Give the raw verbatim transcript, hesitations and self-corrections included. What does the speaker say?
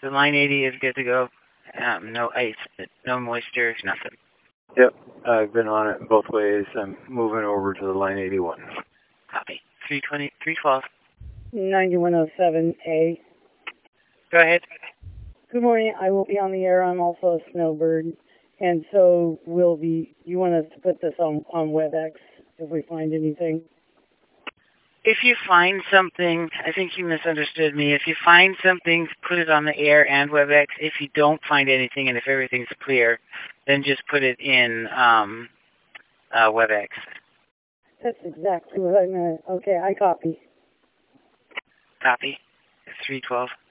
The line eighty is good to go. Um, no ice, no moisture, nothing. Yep, I've been on it both ways. I'm moving over to the line eighty-one. Copy. three twenty, three twelve. ninety-one oh seven A. Go ahead. Good morning. I will be on the air. I'm also a snowbird. And so we'll be, you want us to put this on, on WebEx if we find anything? If you find something, I think you misunderstood me. If you find something, put it on the air and WebEx. If you don't find anything and if everything's clear, then just put it in um, uh, WebEx. That's exactly what I meant. Okay, I copy. Copy. three twelve.